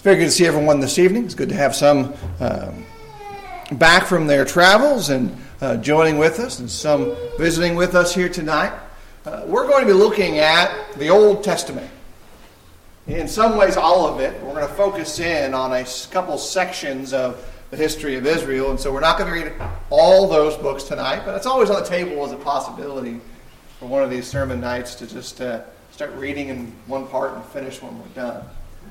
Very good to see everyone this evening. It's good to have some back from their travels and joining with us, and some visiting with us here tonight. We're going to be looking at the Old Testament. In some ways, all of it. We're going to focus in on a couple sections of the history of Israel, and so we're not going to read all those books tonight, but it's always on the table as a possibility for one of these sermon nights to just start reading in one part and finish when we're done.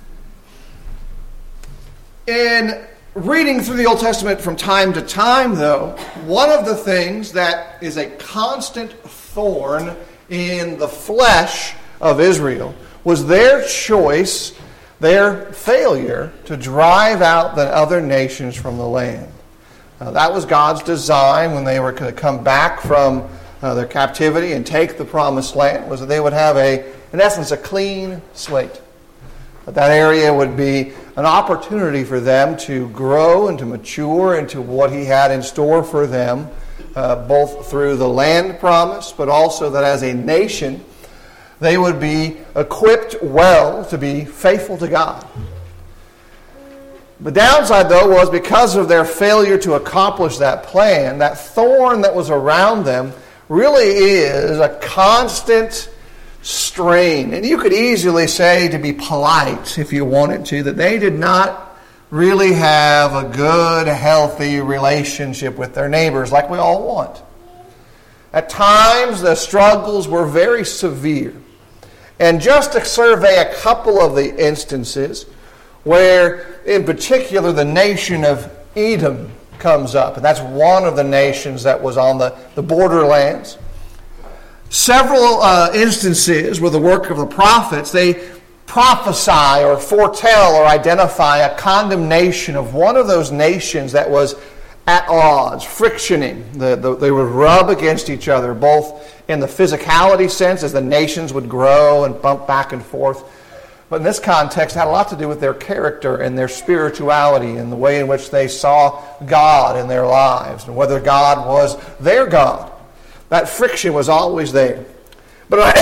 In reading through the Old Testament from time to time, though, one of the things that is a constant thorn in the flesh of Israel was their choice, their failure to drive out the other nations from the land. That was God's design when they were going to come back from their captivity and take the promised land, was that they would have, in essence, a clean slate. That area would be an opportunity for them to grow and to mature into what He had in store for them, both through the land promise, but also that as a nation, they would be equipped well to be faithful to God. The downside, though, was because of their failure to accomplish that plan, that thorn that was around them really is a constant strain. And you could easily say, to be polite if you wanted to, that they did not really have a good, healthy relationship with their neighbors like we all want. At times, the struggles were very severe. And just to survey a couple of the instances where, in particular, the nation of Edom comes up. And that's one of the nations that was on the borderlands. Several instances where the work of the prophets, they prophesy or foretell or identify a condemnation of one of those nations that was at odds, frictioning. They would rub against each other, both in the physicality sense as the nations would grow and bump back and forth. But in this context, it had a lot to do with their character and their spirituality and the way in which they saw God in their lives and whether God was their God. That friction was always there. But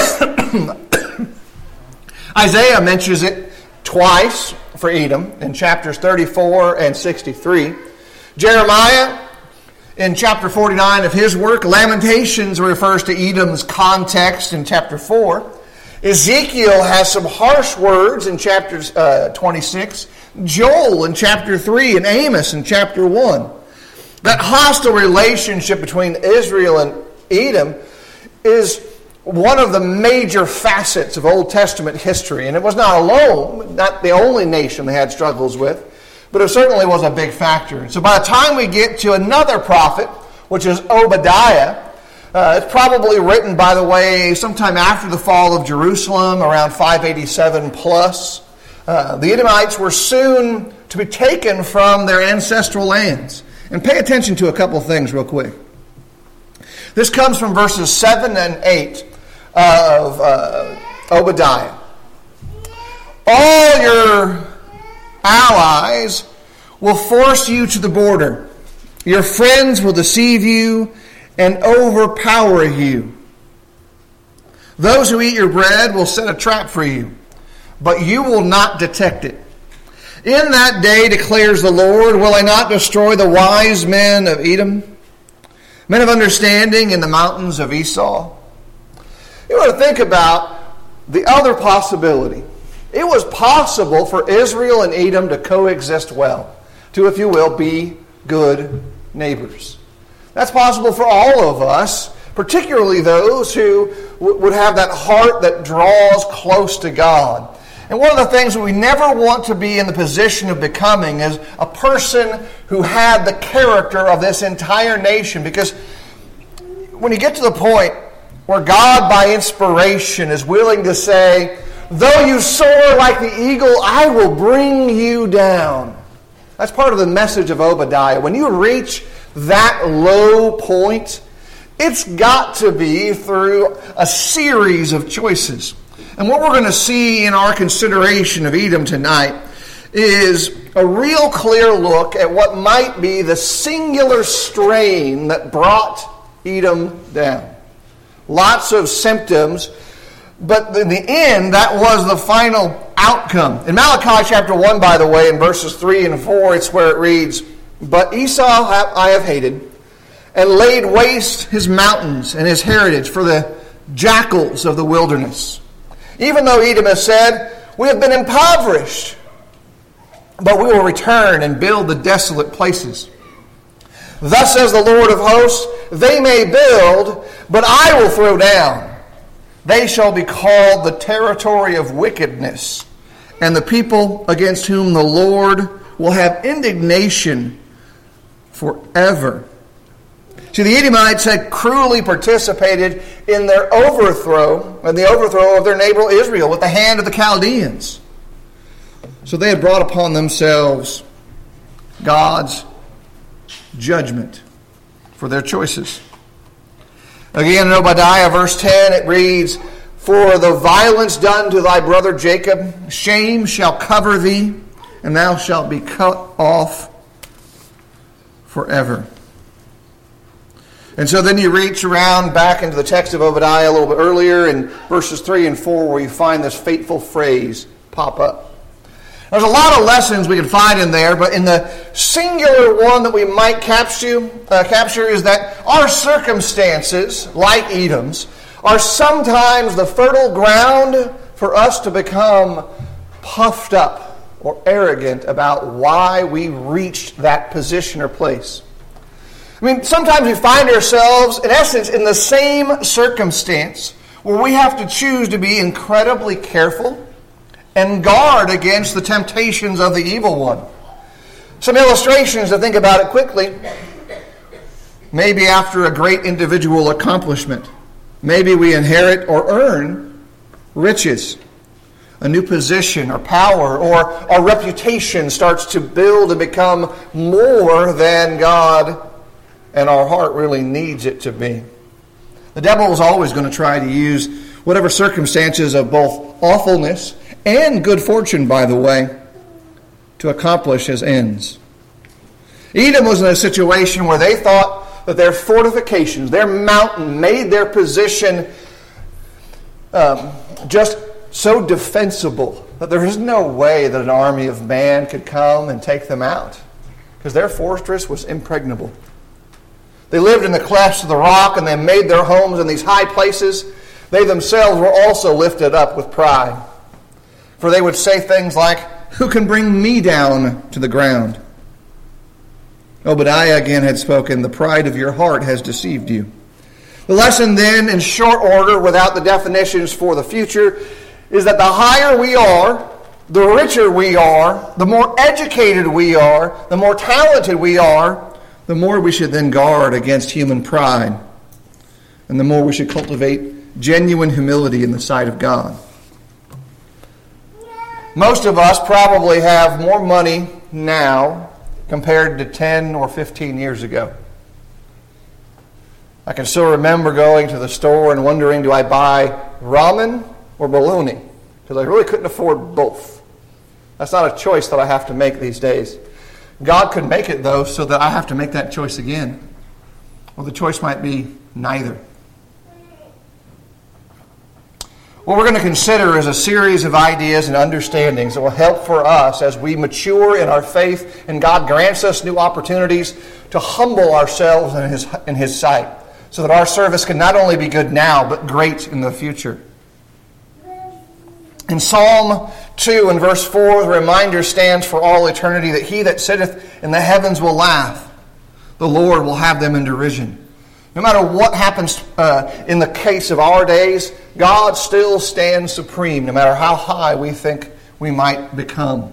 Isaiah mentions it twice for Edom in chapters 34 and 63. Jeremiah, in chapter 49 of his work, Lamentations refers to Edom's context in chapter 4. Ezekiel has some harsh words in chapter 26. Joel in chapter 3 and Amos in chapter 1. That hostile relationship between Israel and Edom is one of the major facets of Old Testament history. And it was not alone, not the only nation they had struggles with, but it certainly was a big factor. So by the time we get to another prophet, which is Obadiah, it's probably written, by the way, sometime after the fall of Jerusalem, around 587 plus. The Edomites were soon to be taken from their ancestral lands. And pay attention to a couple of things real quick. This comes from verses 7 and 8 of Obadiah. All your allies will force you to the border. Your friends will deceive you and overpower you. Those who eat your bread will set a trap for you, but you will not detect it. In that day, declares the Lord, will I not destroy the wise men of Edom, men of understanding in the mountains of Esau? You want to think about the other possibility. It was possible for Israel and Edom to coexist well, to, if you will, be good neighbors. That's possible for all of us, particularly those who would have that heart that draws close to God. And one of the things that we never want to be in the position of becoming is a person who had the character of this entire nation. Because when you get to the point where God, by inspiration, is willing to say, though you soar like the eagle, I will bring you down. That's part of the message of Obadiah. When you reach that low point, it's got to be through a series of choices. And what we're going to see in our consideration of Edom tonight is a real clear look at what might be the singular strain that brought Edom down. Lots of symptoms, but in the end, that was the final outcome. In Malachi chapter 1, by the way, in verses 3 and 4, it's where it reads, "But Esau I have hated, and laid waste his mountains and his heritage for the jackals of the wilderness. Even though Edom has said, we have been impoverished, but we will return and build the desolate places. Thus says the Lord of hosts, they may build, but I will throw down. They shall be called the territory of wickedness, and the people against whom the Lord will have indignation forever." See, the Edomites had cruelly participated in their overthrow, and the overthrow of their neighbor Israel with the hand of the Chaldeans. So they had brought upon themselves God's judgment for their choices. Again, in Obadiah verse 10, it reads, "For the violence done to thy brother Jacob, shame shall cover thee, and thou shalt be cut off forever." And so then you reach around back into the text of Obadiah a little bit earlier in verses 3 and 4 where you find this fateful phrase pop up. There's a lot of lessons we can find in there, but in the singular one that we might capture is that our circumstances, like Edom's, are sometimes the fertile ground for us to become puffed up or arrogant about why we reached that position or place. I mean, sometimes we find ourselves, in essence, in the same circumstance where we have to choose to be incredibly careful and guard against the temptations of the evil one. Some illustrations to think about it quickly. Maybe after a great individual accomplishment, maybe we inherit or earn riches, a new position or power, or our reputation starts to build and become more than God and our heart really needs it to be. The devil is always going to try to use whatever circumstances of both awfulness and good fortune, by the way, to accomplish his ends. Edom was in a situation where they thought that their fortifications, their mountain, made their position just so defensible that there is no way that an army of man could come and take them out, because their fortress was impregnable. They lived in the clefts of the rock, and they made their homes in these high places. They themselves were also lifted up with pride. For they would say things like, "Who can bring me down to the ground?" Obadiah again had spoken, "The pride of your heart has deceived you." The lesson then, in short order, without the definitions for the future, is that the higher we are, the richer we are, the more educated we are, the more talented we are, the more we should then guard against human pride, and the more we should cultivate genuine humility in the sight of God. Most of us probably have more money now compared to 10 or 15 years ago. I can still remember going to the store and wondering, do I buy ramen or bologna? Because I really couldn't afford both. That's not a choice that I have to make these days. God could make it, though, so that I have to make that choice again. Well, the choice might be neither. What we're going to consider is a series of ideas and understandings that will help for us as we mature in our faith and God grants us new opportunities to humble ourselves in His sight so that our service can not only be good now but great in the future. In Psalm 2 and verse 4, the reminder stands for all eternity that he that sitteth in the heavens will laugh. The Lord will have them in derision. No matter what happens in the case of our days, God still stands supreme, no matter how high we think we might become.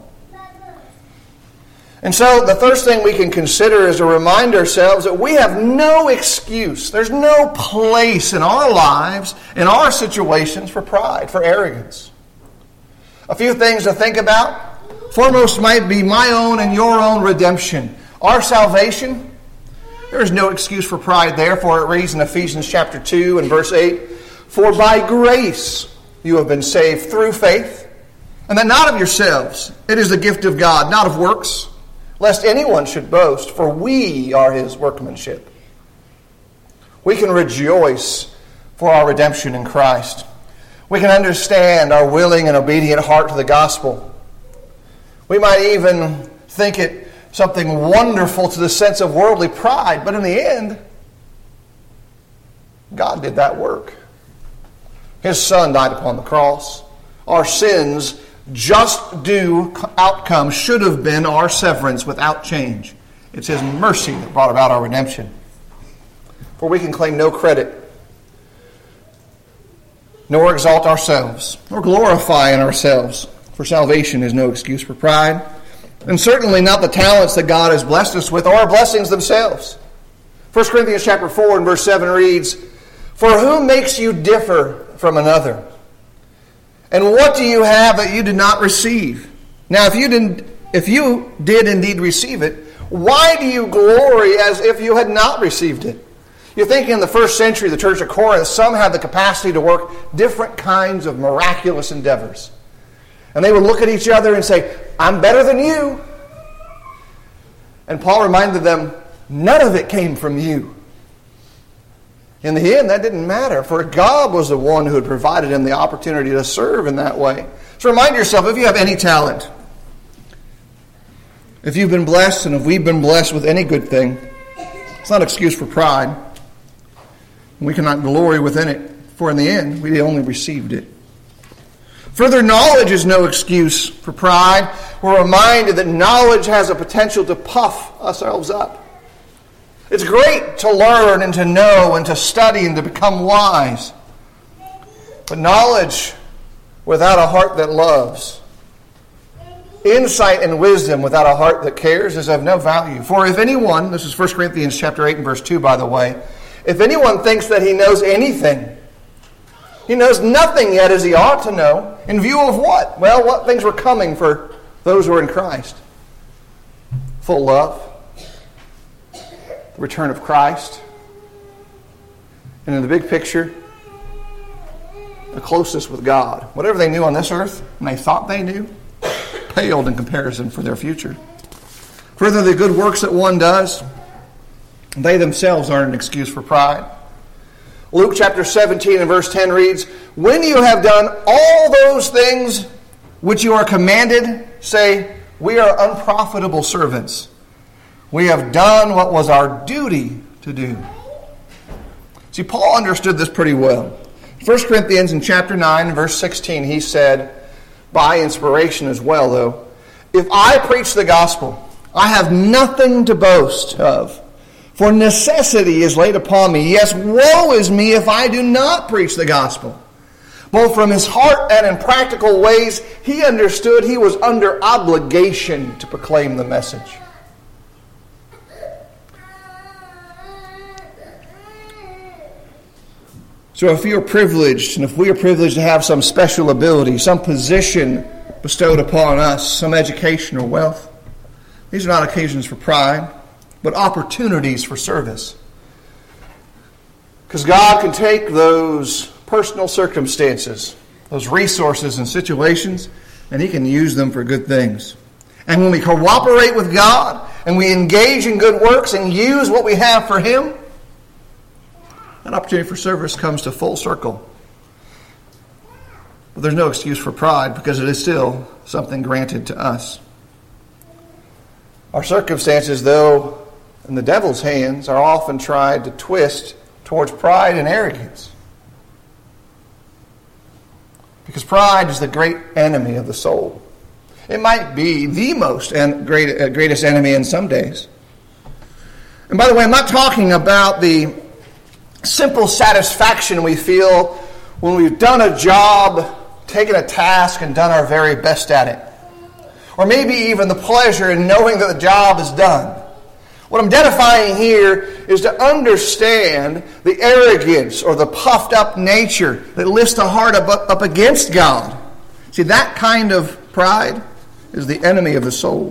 And so the first thing we can consider is to remind ourselves that we have no excuse. There's no place in our lives, in our situations, for pride, for arrogance. A few things to think about. Foremost might be my own and your own redemption. Our salvation. There is no excuse for pride there, for it reads in Ephesians chapter 2 and verse 8, "For by grace you have been saved through faith, and that not of yourselves. It is the gift of God, not of works, lest anyone should boast, for we are His workmanship." We can rejoice for our redemption in Christ. We can understand our willing and obedient heart to the gospel. We might even think it something wonderful to the sense of worldly pride, but in the end, God did that work. His Son died upon the cross. Our sins' just due outcome should have been our severance without change. It's His mercy that brought about our redemption. For we can claim no credit, nor exalt ourselves, nor glorify in ourselves. For salvation is no excuse for pride, and certainly not the talents that God has blessed us with, or our blessings themselves. 1 Corinthians chapter 4 and verse 7 reads, "For who makes you differ from another? And what do you have that you did not receive? Now, if you did indeed receive it, why do you glory as if you had not received it?" You think in the first century, the church of Corinth, some had the capacity to work different kinds of miraculous endeavors. And they would look at each other and say, "I'm better than you." And Paul reminded them, none of it came from you. In the end, that didn't matter, for God was the one who had provided him the opportunity to serve in that way. So remind yourself, if you have any talent, if you've been blessed and if we've been blessed with any good thing, it's not an excuse for pride. We cannot glory within it, for in the end, we only received it. Further, knowledge is no excuse for pride. We're reminded that knowledge has a potential to puff ourselves up. It's great to learn and to know and to study and to become wise. But knowledge without a heart that loves, insight and wisdom without a heart that cares is of no value. For if anyone, this is 1 Corinthians chapter 8 and verse 2, by the way, if anyone thinks that he knows anything, he knows nothing yet as he ought to know. In view of what? Well, what things were coming for those who are in Christ? Full love, the return of Christ, and in the big picture, the closeness with God. Whatever they knew on this earth, and they thought they knew, paled in comparison for their future. Further, the good works that one does, they themselves aren't an excuse for pride. Luke chapter 17 and verse 10 reads, "When you have done all those things which you are commanded, say, we are unprofitable servants. We have done what was our duty to do." See, Paul understood this pretty well. 1 Corinthians in chapter 9 and verse 16, he said, by inspiration as well though, "If I preach the gospel, I have nothing to boast of. For necessity is laid upon me. Yes, woe is me if I do not preach the gospel." Both from his heart and in practical ways, he understood he was under obligation to proclaim the message. So if you're privileged, and if we are privileged to have some special ability, some position bestowed upon us, some education or wealth, these are not occasions for pride, but opportunities for service. Because God can take those personal circumstances, those resources and situations, and He can use them for good things. And when we cooperate with God, and we engage in good works and use what we have for Him, that opportunity for service comes to full circle. But there's no excuse for pride, because it is still something granted to us. Our circumstances, though, in the devil's hands, are often tried to twist towards pride and arrogance. Because pride is the great enemy of the soul. It might be the most and greatest enemy in some days. And by the way, I'm not talking about the simple satisfaction we feel when we've done a job, taken a task, and done our very best at it. Or maybe even the pleasure in knowing that the job is done. What I'm identifying here is to understand the arrogance or the puffed up nature that lifts the heart up against God. See, that kind of pride is the enemy of the soul.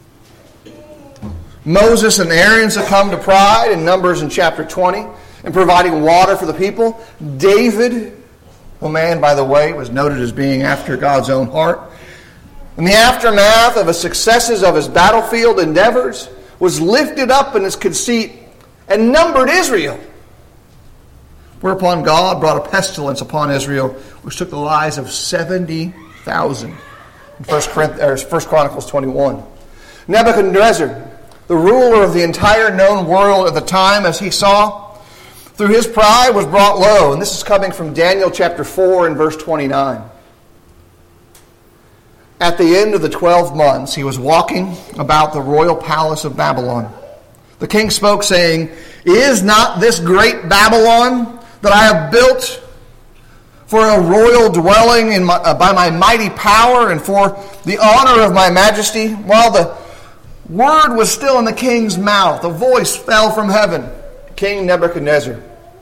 Moses and Aaron succumbed to pride in Numbers in chapter 20 in providing water for the people. David, a man, by the way, was noted as being after God's own heart, in the aftermath of the successes of his battlefield endeavors, was lifted up in his conceit and numbered Israel. Whereupon God brought a pestilence upon Israel, which took the lives of 70,000. In 1 Chronicles 21. Nebuchadnezzar, the ruler of the entire known world at the time, as he saw, through his pride was brought low. And this is coming from Daniel chapter 4 and verse 29. At the end of the 12 months, he was walking about the royal palace of Babylon. The king spoke, saying, "Is not this great Babylon that I have built for a royal dwelling by my mighty power and for the honor of my majesty?" While the word was still in the king's mouth, a voice fell from heaven. "King Nebuchadnezzar,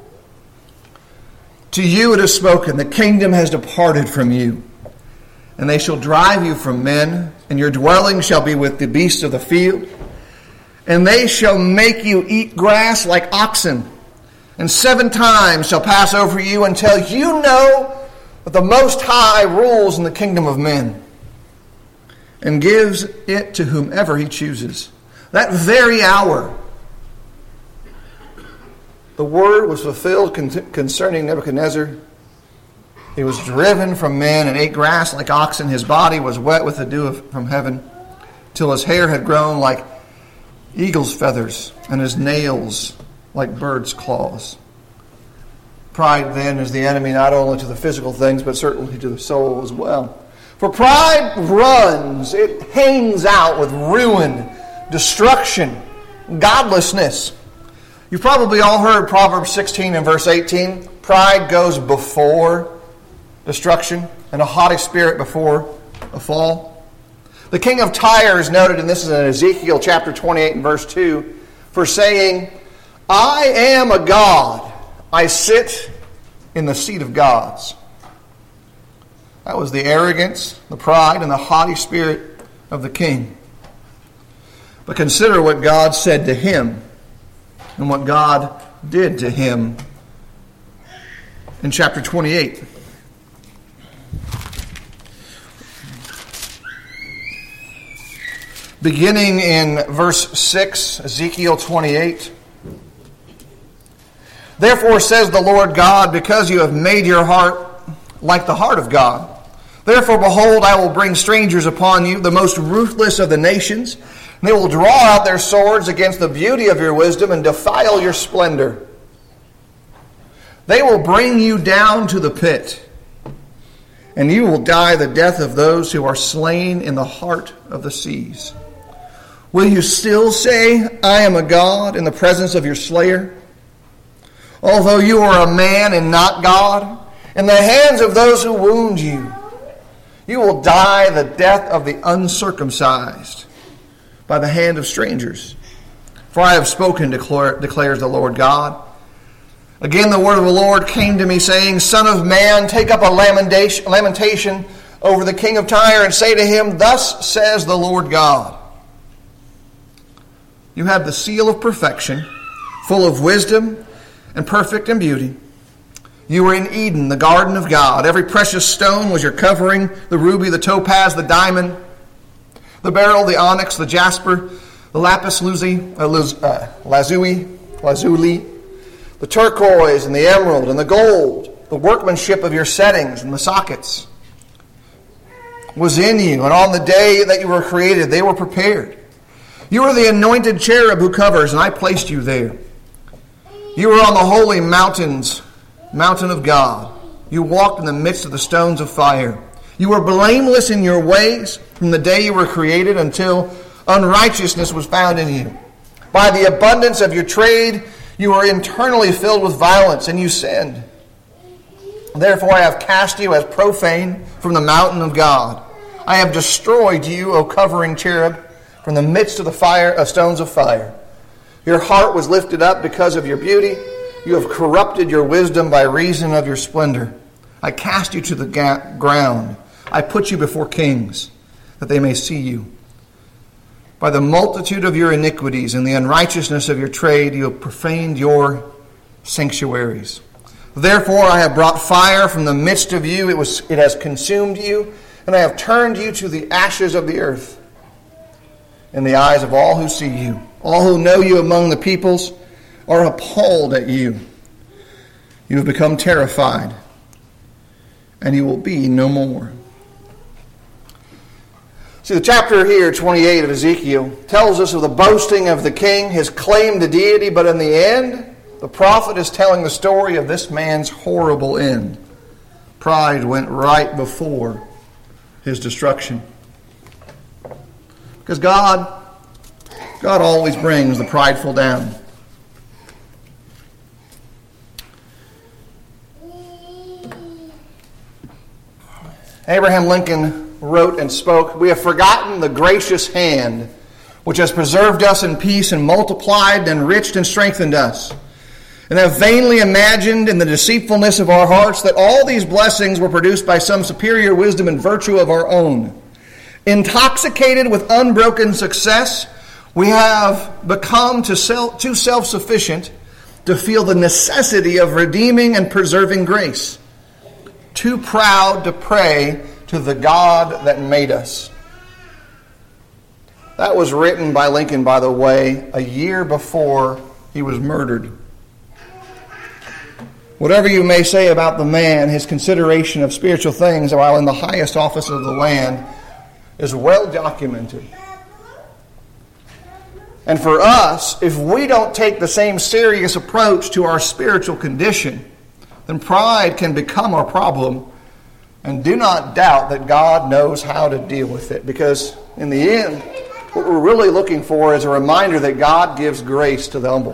to you it is spoken, the kingdom has departed from you, and they shall drive you from men, and your dwelling shall be with the beasts of the field, and they shall make you eat grass like oxen, and 7 times shall pass over you until you know that the Most High rules in the kingdom of men, and gives it to whomever he chooses." That very hour, the word was fulfilled concerning Nebuchadnezzar. He was driven from men and ate grass like oxen. His body was wet with the dew from heaven, till his hair had grown like eagle's feathers, and his nails like birds' claws. Pride, then, is the enemy not only to the physical things, but certainly to the soul as well. For pride runs, it hangs out with ruin, destruction, godlessness. You've probably all heard Proverbs 16 and verse 18. Pride goes before destruction, and a haughty spirit before a fall. The king of Tyre is noted, and this is in Ezekiel chapter 28 and verse 2, for saying, "I am a god. I sit in the seat of gods." That was the arrogance, the pride, and the haughty spirit of the king. But consider what God said to him and what God did to him in chapter 28. Beginning in verse 6, Ezekiel 28. "Therefore says the Lord God, because you have made your heart like the heart of God, therefore behold, I will bring strangers upon you, the most ruthless of the nations, and they will draw out their swords against the beauty of your wisdom and defile your splendor. They will bring you down to the pit, and you will die the death of those who are slain in the heart of the seas. Will you still say, 'I am a god,' in the presence of your slayer? Although you are a man and not God, in the hands of those who wound you, you will die the death of the uncircumcised by the hand of strangers. For I have spoken, declares the Lord God. Again the word of the Lord came to me, saying, Son of man, take up a lamentation over the king of Tyre, and say to him, Thus says the Lord God, you have the seal of perfection, full of wisdom and perfect in beauty. You were in Eden, the garden of God. Every precious stone was your covering, the ruby, the topaz, the diamond, the beryl, the onyx, the jasper, the lapis lazuli, the turquoise and the emerald and the gold. The workmanship of your settings and the sockets was in you, and on the day that you were created, they were prepared. You were the anointed cherub who covers, and I placed you there. You were on the holy mountain of God. You walked in the midst of the stones of fire. You were blameless in your ways from the day you were created until unrighteousness was found in you. By the abundance of your trade, you were internally filled with violence, and you sinned. Therefore I have cast you as profane from the mountain of God. I have destroyed you, O covering cherub, from the midst of the stones of fire. Your heart was lifted up because of your beauty. You have corrupted your wisdom by reason of your splendor. I cast you to the ground. I put you before kings, that they may see you. By the multitude of your iniquities and the unrighteousness of your trade, you have profaned your sanctuaries. Therefore I have brought fire from the midst of you. It has consumed you, and I have turned you to the ashes of the earth. In the eyes of all who see you, all who know you among the peoples are appalled at you. You have become terrified, and you will be no more. See, the chapter here, 28 of Ezekiel, tells us of the boasting of the king, his claim to deity, but in the end, the prophet is telling the story of this man's horrible end. Pride went right before his destruction. Because God always brings the prideful down. Abraham Lincoln wrote and spoke, "We have forgotten the gracious hand which has preserved us in peace and multiplied, enriched, and strengthened us, and have vainly imagined in the deceitfulness of our hearts that all these blessings were produced by some superior wisdom and virtue of our own. Intoxicated with unbroken success, we have become too self-sufficient to feel the necessity of redeeming and preserving grace. Too proud to pray to the God that made us." That was written by Lincoln, by the way, a year before he was murdered. Whatever you may say about the man, his consideration of spiritual things while in the highest office of the land is well documented. And for us, if we don't take the same serious approach to our spiritual condition, then pride can become our problem. And do not doubt that God knows how to deal with it. Because in the end, what we're really looking for is a reminder that God gives grace to the humble.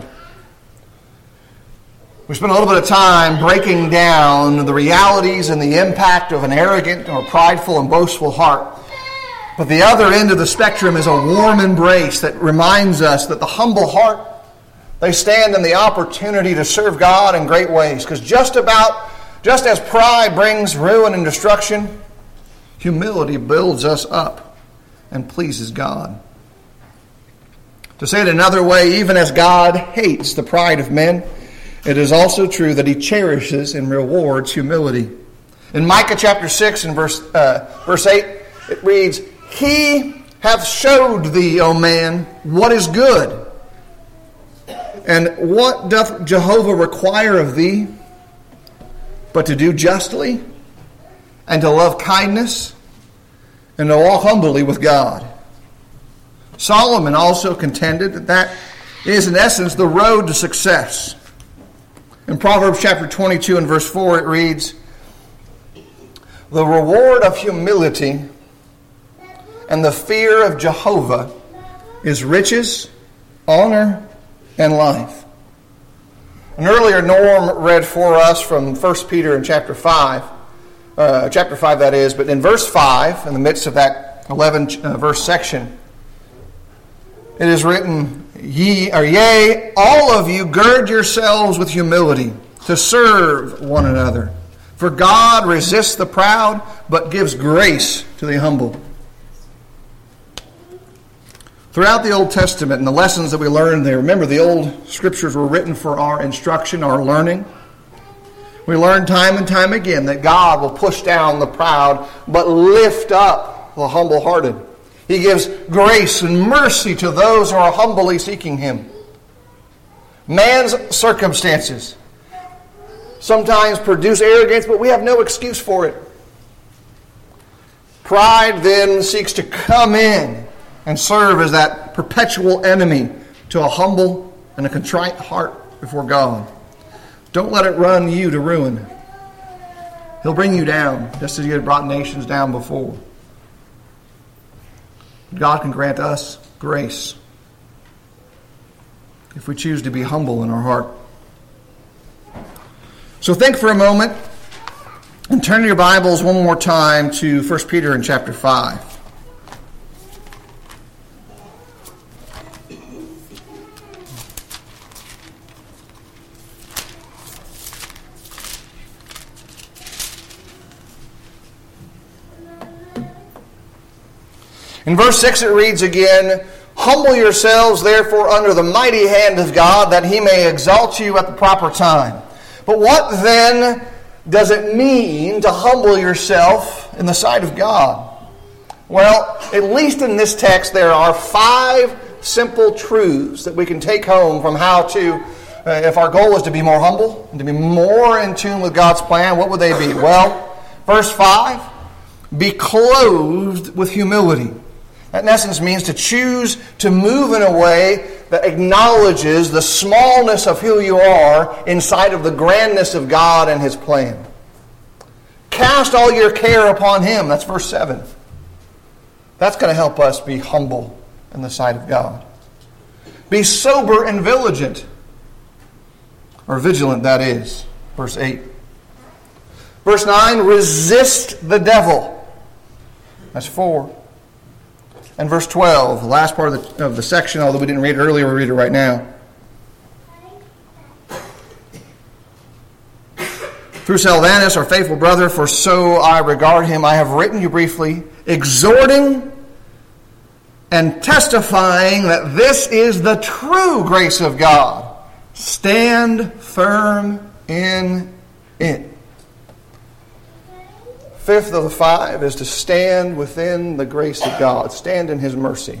We spent a little bit of time breaking down the realities and the impact of an arrogant or prideful and boastful heart. But the other end of the spectrum is a warm embrace that reminds us that the humble heart, they stand in the opportunity to serve God in great ways. Because just as pride brings ruin and destruction, humility builds us up and pleases God. To say it another way, even as God hates the pride of men, it is also true that he cherishes and rewards humility. In Micah chapter 6 and verse 8, it reads, "He hath showed thee, O man, what is good. And what doth Jehovah require of thee? But to do justly, and to love kindness, and to walk humbly with God." Solomon also contended that that is, in essence, the road to success. In Proverbs chapter 22 and verse 4, it reads, "The reward of humility and the fear of Jehovah is riches, honor, and life." And earlier, Norm read for us from 1 Peter in chapter 5 that is, but in verse 5, in the midst of that 11 verse section, it is written, Yea, all of you gird yourselves with humility to serve one another. For God resists the proud, but gives grace to the humble. Throughout the Old Testament and the lessons that we learned there, remember the old scriptures were written for our instruction, our learning. We learn time and time again that God will push down the proud, but lift up the humble-hearted. He gives grace and mercy to those who are humbly seeking Him. Man's circumstances sometimes produce arrogance, but we have no excuse for it. Pride then seeks to come in and serve as that perpetual enemy to a humble and a contrite heart before God. Don't let it run you to ruin. He'll bring you down, just as He had brought nations down before. God can grant us grace if we choose to be humble in our heart. So think for a moment and turn your Bibles one more time to 1 Peter in chapter 5. In verse 6 it reads again, "Humble yourselves therefore under the mighty hand of God, that He may exalt you at the proper time." But what then does it mean to humble yourself in the sight of God? Well, at least in this text there are 5 simple truths that we can take home from how to if our goal was to be more humble and to be more in tune with God's plan, what would they be? Well, verse 5, be clothed with humility. That in essence means to choose to move in a way that acknowledges the smallness of who you are inside of the grandness of God and His plan. Cast all your care upon Him. That's verse 7. That's going to help us be humble in the sight of God. Be sober and vigilant. Or vigilant, that is. Verse 8. Verse 9, resist the devil. That's 4. And verse 12, the last part of the section, although we didn't read it earlier, we'll read it right now. Through Silvanus, our faithful brother, for so I regard him, I have written you briefly, exhorting and testifying that this is the true grace of God. Stand firm in it. Fifth of the 5 is to stand within the grace of God. Stand in His mercy.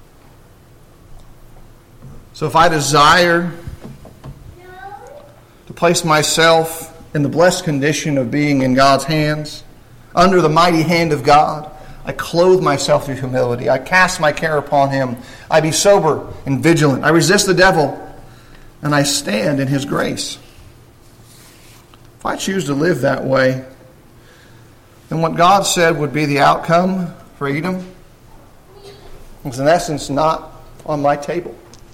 So if I desire to place myself in the blessed condition of being in God's hands, under the mighty hand of God, I clothe myself through humility. I cast my care upon Him. I be sober and vigilant. I resist the devil, and I stand in His grace. If I choose to live that way, then what God said would be the outcome for Edom is in essence not on my table.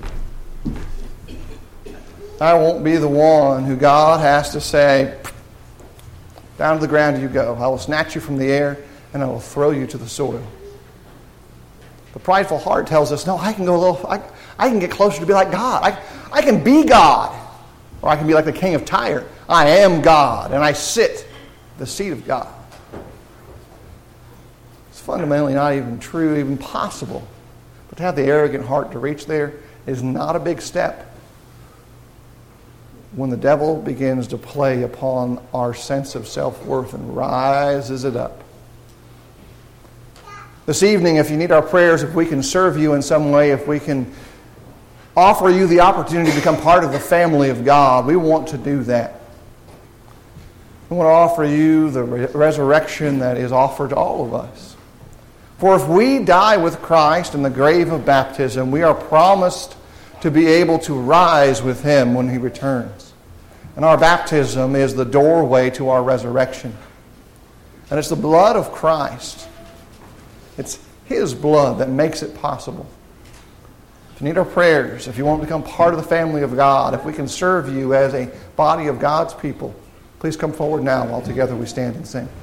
I won't be the one who God has to say, down to the ground you go. I will snatch you from the air and I will throw you to the soil. The prideful heart tells us, no, I can go a little, I can get closer to be like God. I can be God. Or I can be like the king of Tyre. I am God and I sit the seat of God. It's fundamentally not even true, even possible. But to have the arrogant heart to reach there is not a big step. When the devil begins to play upon our sense of self-worth and rises it up. This evening, if you need our prayers, if we can serve you in some way, if we can offer you the opportunity to become part of the family of God, we want to do that. We want to offer you the resurrection that is offered to all of us. For if we die with Christ in the grave of baptism, we are promised to be able to rise with Him when He returns. And our baptism is the doorway to our resurrection. And it's the blood of Christ. It's His blood that makes it possible. If you need our prayers, if you want to become part of the family of God, if we can serve you as a body of God's people, please come forward now while together we stand and sing.